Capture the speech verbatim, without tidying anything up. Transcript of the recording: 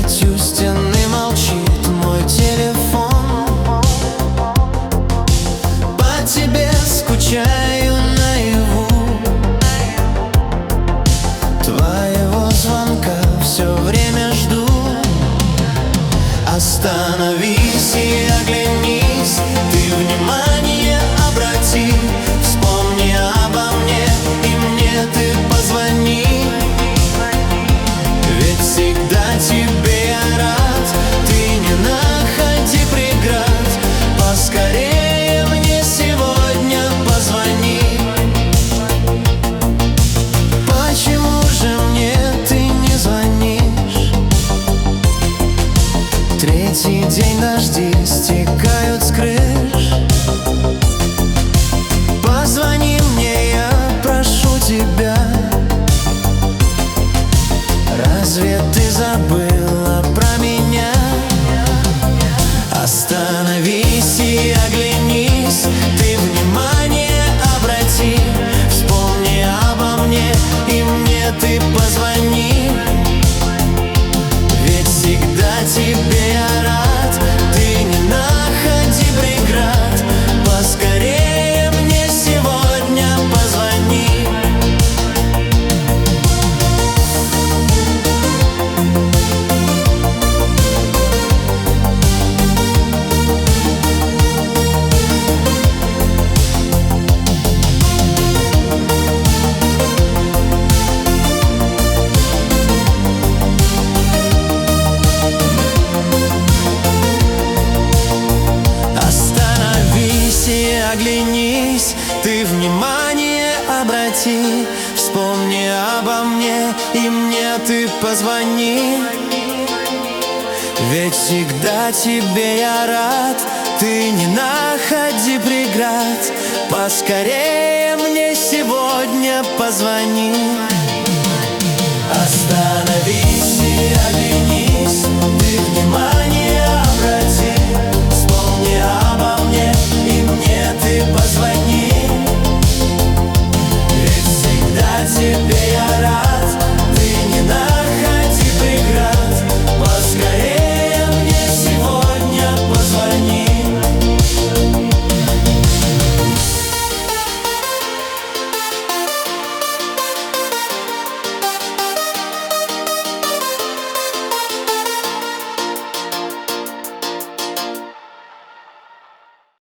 Опять у стены молчит мой телефон. По тебе скучаю наяву. Твоего звонка все время жду. Остановись и оглянись, ты внимание обрати. Вспомни обо мне, и мне ты позвони. Ведь всегда тебе я рад, ты не находи преград. Поскорее мне сегодня позвони. Почему же мне ты не звонишь? Третий день дожди стекают с крыш. Позвони мне, я прошу тебя. Разве ты забыла про меня? Остановись и оглянись, ты внимание обрати. Вспомни обо мне, и мне ты позвони. Ведь всегда тебе я рад, ты не находи преград. Поскорее мне сегодня позвони. Оглянись, ты внимание обрати. Вспомни обо мне, и мне ты позвони. Ведь всегда тебе я рад, ты не находи преград. Поскорее мне сегодня позвони. Остановись.